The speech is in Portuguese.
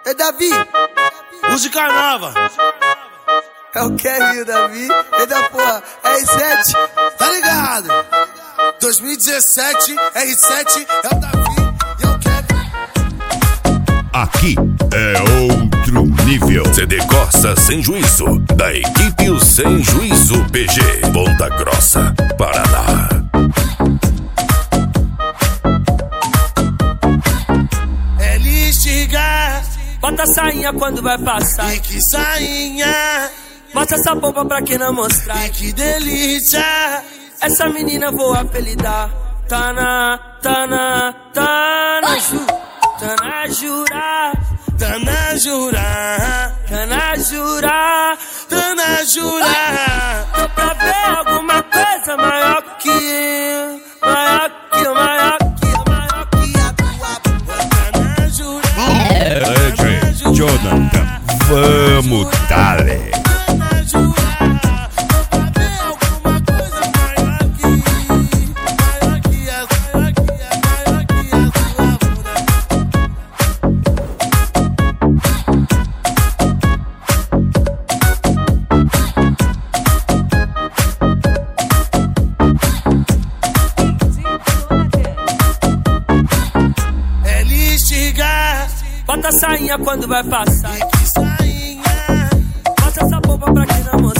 É Davi. Música nova. É o Kevin, o Davi. Eita porra, R7. Tá ligado? 2017, R7 é o Davi e é o Kevin. Aqui é outro nível. CD Corsa Sem Juízo, da equipe O Sem Juízo PG, Ponta Grossa, Paraná. É listigar, bota a sainha quando vai passar. e que sainha, Mostra essa bomba pra quem não mostrar. e que delícia. Essa menina vou apelidar. Tana, Tana, Tana, Tana Jura, Tana Jura, Tana Jura, Tana Jura. tô pra ver alguma coisa maior que eu, maior que eu, maior que eu, maior que a tua bomba. Tana Jura, DJ Jonathan, vamos dale. Tana Jura. Tô pra ver alguma coisa maior que a tua bunda. É listigar, Bota a sainha quando vai passar. e que sainha. Mostra essa bomba pra quem não mostrar.